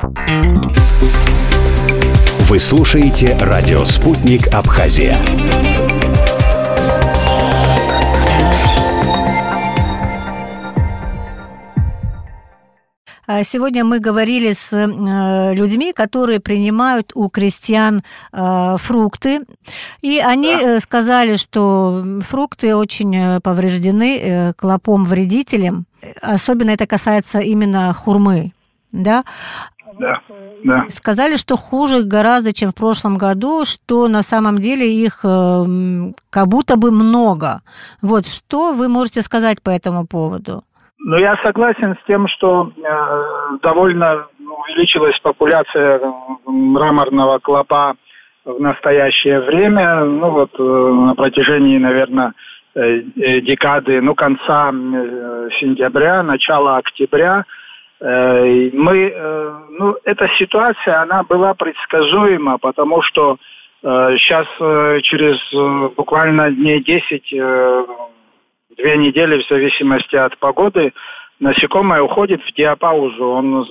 Вы слушаете радио «Спутник Абхазия». Сегодня мы говорили с людьми, которые принимают у крестьян фрукты. И они сказали, что фрукты очень повреждены клопом-вредителем. Особенно это касается именно хурмы. Да? Да. Сказали, что хуже гораздо, чем в прошлом году, что на самом деле их как будто бы много. Вот что вы можете сказать по этому поводу? Ну, я согласен с тем, что довольно увеличилась популяция мраморного клопа в настоящее время. Ну, вот на протяжении, наверное, декады, конца сентября, начала октября. Эта ситуация, она была предсказуема, потому что сейчас через буквально дней 10, 2 недели, в зависимости от погоды, насекомое уходит в диапаузу. Он,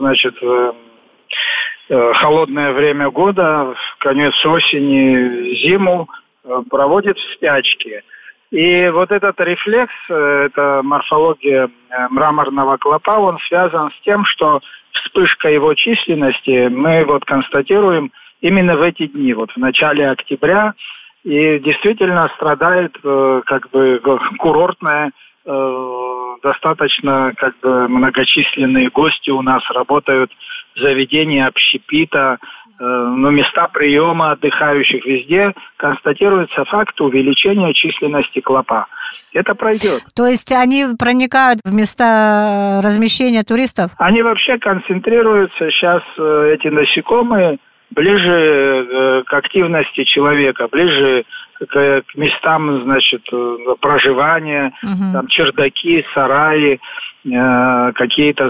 холодное время года, в конец осени, зиму проводит в спячке. И вот этот рефлекс, эта морфология мраморного клопа, он связан с тем, что вспышка его численности мы констатируем именно в эти дни, в начале октября. И действительно страдает курортная, достаточно многочисленные гости у нас работают, заведения общепита, места приема отдыхающих, везде констатируется факт увеличения численности клопа. Это пройдет. То есть они проникают в места размещения туристов? Они вообще концентрируются сейчас, эти насекомые, ближе к активности человека, ближе к местам, проживания, там чердаки, сараи, какие-то,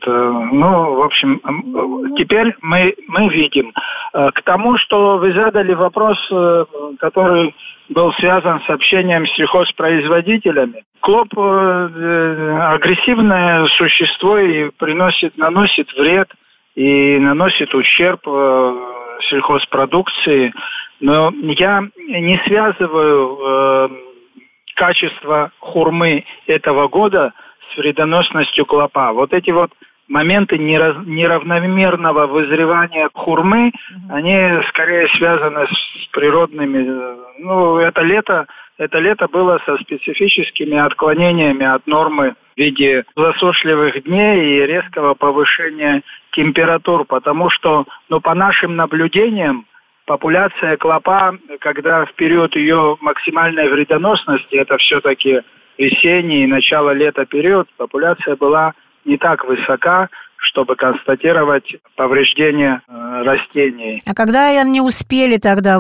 теперь мы видим. К тому, что вы задали вопрос, который был связан с общением с сельхозпроизводителями. Клоп агрессивное существо и наносит вред и наносит ущерб сельхозпродукции. Но я не связываю качество хурмы этого года с вредоносностью клопа. Вот эти моменты неравномерного вызревания хурмы, они скорее связаны с природными. Это лето было со специфическими отклонениями от нормы в виде засушливых дней и резкого повышения температур, потому что, по нашим наблюдениям, популяция клопа, когда в период ее максимальной вредоносности, это все-таки весенний и начало лета период, популяция была не так высока, чтобы констатировать повреждения растений. А когда они успели тогда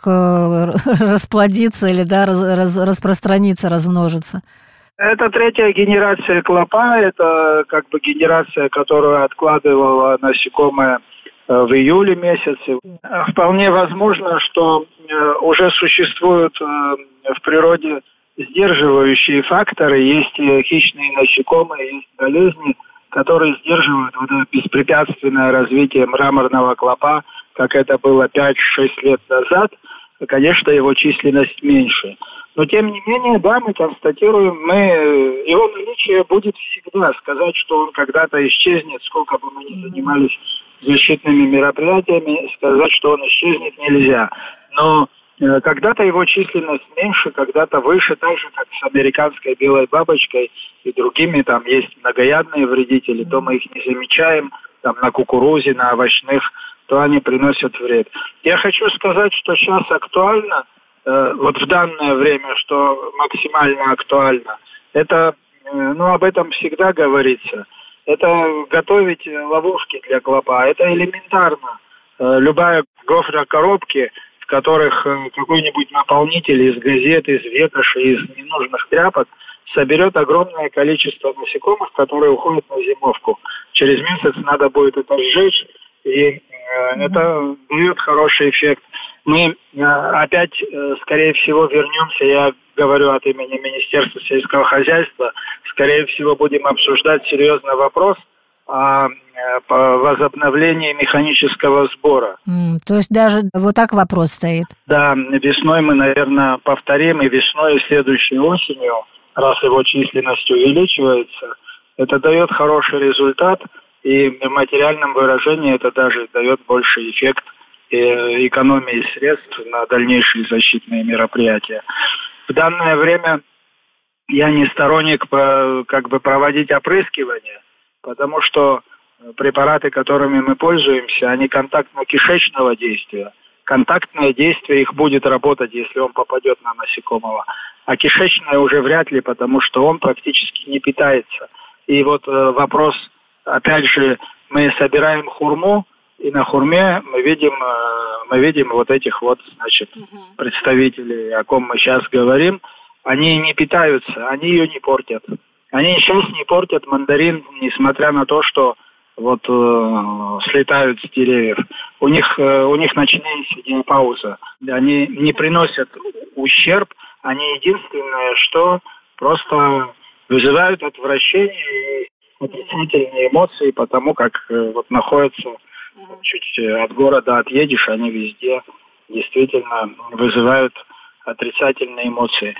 расплодиться или распространиться, размножиться? Это 3-я генерация клопа, это генерация, которую откладывала насекомое в июле месяце. Вполне возможно, что уже существуют в природе сдерживающие факторы, есть хищные насекомые, есть болезни, которые сдерживают беспрепятственное развитие мраморного клопа, как это было 5-6 лет назад. Конечно, его численность меньше. Но, тем не менее, мы констатируем, его наличие будет всегда. Сказать, что он когда-то исчезнет, сколько бы мы ни занимались защитными мероприятиями, сказать, что он исчезнет, нельзя. Но когда-то его численность меньше, когда-то выше, так же, как с американской белой бабочкой и другими, там есть многоядные вредители, то мы их не замечаем, там на кукурузе, на овощных, то они приносят вред. Я хочу сказать, что сейчас актуально, в данное время, что максимально актуально, это, об этом всегда говорится, это готовить ловушки для клопа, это элементарно. Любая гофрокоробки, в которых какой-нибудь наполнитель из газет, из ветоши, из ненужных тряпок соберет огромное количество насекомых, которые уходят на зимовку. Через месяц надо будет это сжечь, и это дает хороший эффект. Мы опять, скорее всего, вернемся, я говорю от имени Министерства сельского хозяйства, скорее всего, будем обсуждать серьезный вопрос о возобновлении механического сбора. То есть даже вот так вопрос стоит? Да, весной мы, наверное, повторим, и весной, и следующей осенью, раз его численность увеличивается, это дает хороший результат, и в материальном выражении это даже дает больший эффект экономии средств на дальнейшие защитные мероприятия. В данное время я не сторонник проводить опрыскивание, потому что препараты, которыми мы пользуемся, они контактно-кишечного действия. Контактное действие их будет работать, если он попадет на насекомого. А кишечное уже вряд ли, потому что он практически не питается. И вот вопрос, опять же, мы собираем хурму, и на хурме мы видим вот этих вот, значит, представителей, о ком мы сейчас говорим. Они не питаются, они ее не портят. Они сейчас не портят мандарин, несмотря на то, что слетают с деревьев. У них ночные диапауза. Они не приносят ущерб. Они единственное, что просто вызывают отвращение и отрицательные эмоции, потому как находятся чуть от города отъедешь, они везде действительно вызывают отрицательные эмоции.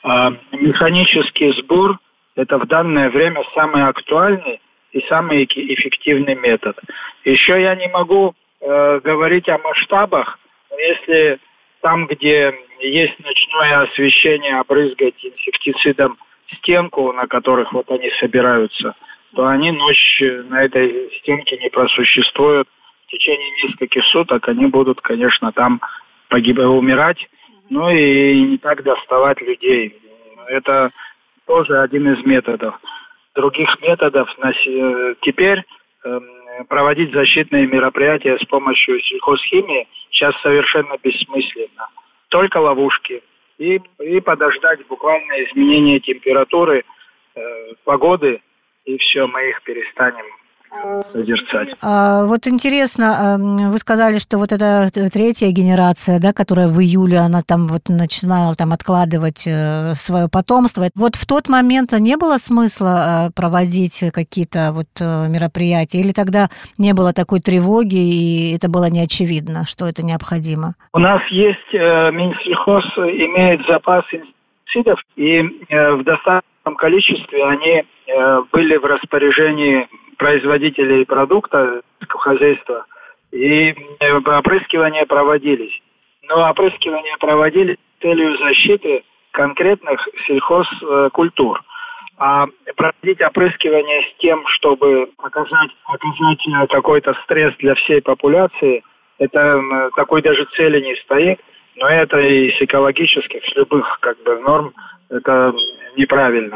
Механический сбор – это в данное время самый актуальный и самый эффективный метод. Еще я не могу говорить о масштабах, но если там, где есть ночное освещение, обрызгать инсектицидом стенку, на которых они собираются, то они ночь на этой стенке не просуществуют. В течение нескольких суток они будут, конечно, там умирать, ну и не так доставать людей. Это тоже один из методов. Других методов теперь проводить защитные мероприятия с помощью сельхозхимии сейчас совершенно бессмысленно. Только ловушки. И подождать буквально изменение температуры, погоды, и все, мы их перестанем созерцать. Вот интересно, вы сказали, что вот эта третья генерация, да, которая в июле, она там начинала откладывать свое потомство. Вот в тот момент не было смысла проводить какие-то мероприятия? Или тогда не было такой тревоги, и это было неочевидно, что это необходимо? У нас есть, Минсельхоз имеет запас инсектицидов, и в достаточном количестве они были в распоряжении производителей продукта, хозяйства, и опрыскивания проводились. Но опрыскивания проводились с целью защиты конкретных сельхозкультур. А проводить опрыскивание с тем, чтобы оказать какой-то стресс для всей популяции, это такой даже цели не стоит. Но это и с экологических, с любых норм, это неправильно.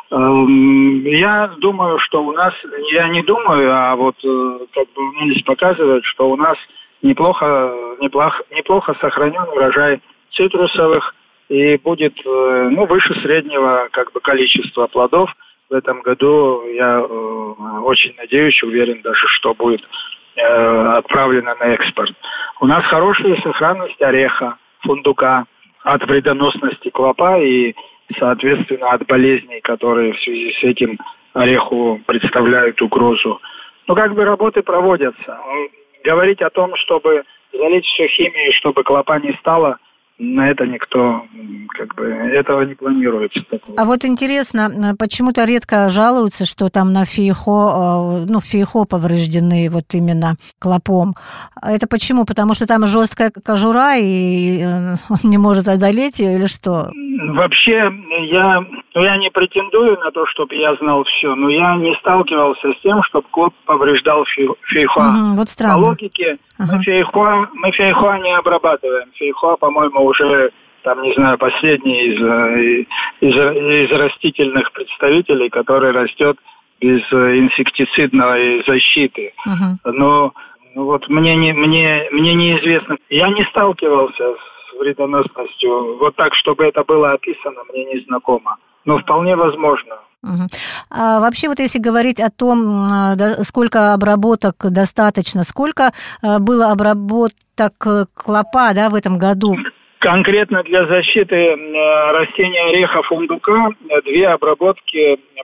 Я думаю, что у нас, я не думаю, а анализ показывает, что у нас неплохо сохранен урожай цитрусовых и будет выше среднего количества плодов. В этом году я очень надеюсь, уверен даже, что будет отправлено на экспорт. У нас хорошая сохранность ореха, фундука от вредоносности клопа и, соответственно, от болезней, которые в связи с этим ореху представляют угрозу. Работы проводятся. Говорить о том, чтобы залить все химией, чтобы клопа не стало, на это никто, этого не планируется. А интересно, почему-то редко жалуются, что там на фейхо повреждены именно клопом. Это почему? Потому что там жесткая кожура, и он не может одолеть ее, или что? Вообще, я не претендую на то, чтобы я знал все, но я не сталкивался с тем, чтобы клоп повреждал фейхоа. Вот странно. По логике, мы фейхоа не обрабатываем. Фейхоа, по-моему, уже, последний из растительных представителей, который растет без инсектицидной защиты. Но мне неизвестно. Я не сталкивался с вредоносностью. Так, чтобы это было описано, мне не знакомо. Но вполне возможно. А вообще, если говорить о том, сколько обработок достаточно, сколько было обработок клопа, в этом году? Конкретно для защиты растения ореха фундука 2 обработки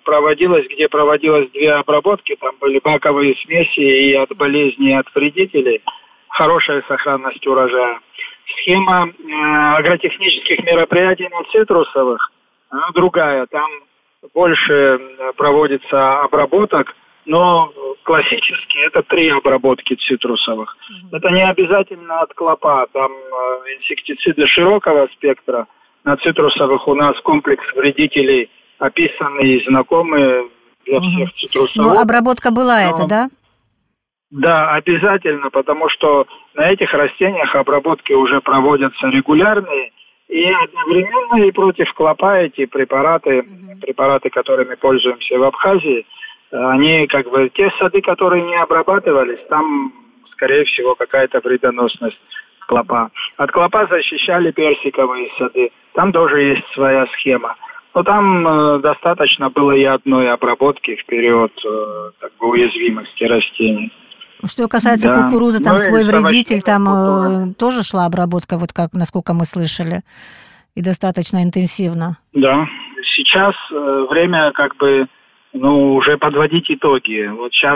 где проводилось 2 обработки, там были баковые смеси и от болезней, и от вредителей, хорошая сохранность урожая. Схема агротехнических мероприятий на цитрусовых, она другая, там больше проводится обработок, но классически это 3 обработки цитрусовых. Это не обязательно от клопа, там инсектициды широкого спектра. На цитрусовых у нас комплекс вредителей описанный и знакомый для всех цитрусовых. Ну, обработка была это, да? Да, обязательно, потому что на этих растениях обработки уже проводятся регулярные, и одновременно и против клопа эти препараты, которыми пользуемся в Абхазии, они как бы те сады, которые не обрабатывались, там, скорее всего, какая-то вредоносность клопа. От клопа защищали персиковые сады, там тоже есть своя схема. Но там достаточно было и одной обработки в период как бы уязвимости растений. Что касается кукурузы, там свой вредитель, там тоже шла обработка, вот как, насколько мы слышали, и достаточно интенсивно. Да, сейчас время как бы, уже подводить итоги. Вот сейчас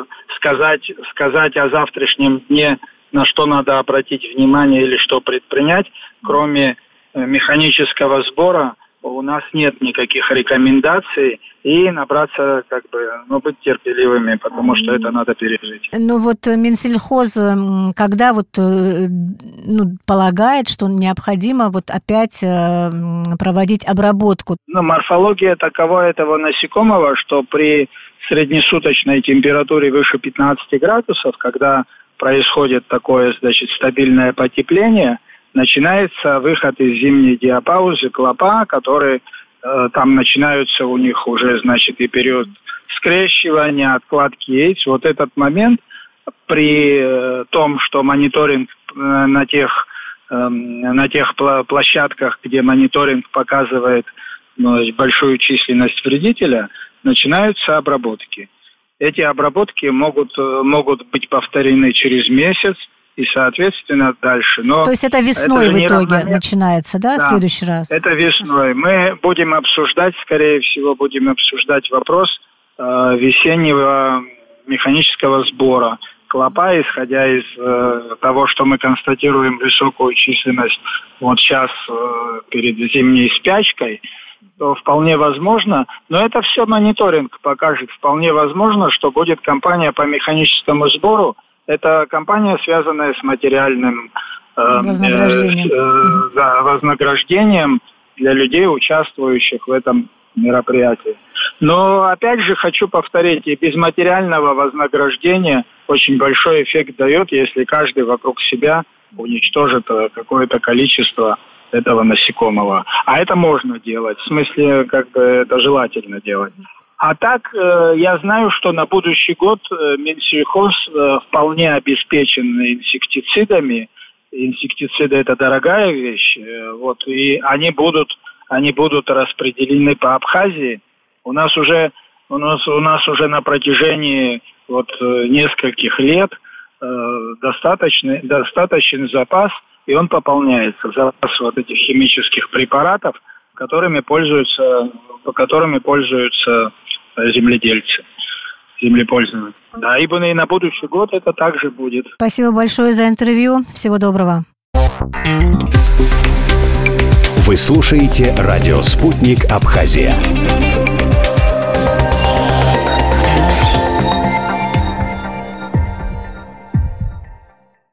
сказать о завтрашнем дне, на что надо обратить внимание или что предпринять, кроме механического сбора, у нас нет никаких рекомендаций, и набраться, быть терпеливыми, потому что это надо пережить. Ну вот Минсельхоз, когда полагает, что необходимо опять проводить обработку? Морфология такова этого насекомого, что при среднесуточной температуре выше 15 градусов, когда происходит такое, стабильное потепление, начинается выход из зимней диапаузы клопа, который там начинаются у них уже, и период скрещивания, откладки яиц. Вот этот момент при том, что мониторинг на тех площадках, где мониторинг показывает большую численность вредителя, начинаются обработки. Эти обработки могут быть повторены через месяц, и, соответственно, дальше. Но то есть это весной в итоге начинается, да, в следующий раз? Это весной. Мы будем обсуждать вопрос весеннего механического сбора клопа, исходя из того, что мы констатируем высокую численность вот сейчас перед зимней спячкой, то вполне возможно, но это все мониторинг покажет, вполне возможно, что будет кампания по механическому сбору. Это кампания, связанная с материальным вознаграждением для людей, участвующих в этом мероприятии. Но, опять же, хочу повторить, и без материального вознаграждения очень большой эффект дает, если каждый вокруг себя уничтожит какое-то количество этого насекомого. А это можно делать, в смысле, это желательно делать. А так, я знаю, что на будущий год Минсельхоз вполне обеспечен инсектицидами. Инсектициды – это дорогая вещь, и они будут распределены по Абхазии. У нас уже на протяжении нескольких лет достаточный запас, и он пополняется. Запас этих химических препаратов, которыми пользуются земледельцы, землепользователи. Да, и на будущий год это также будет. Спасибо большое за интервью. Всего доброго. Вы слушаете радио «Спутник Абхазия».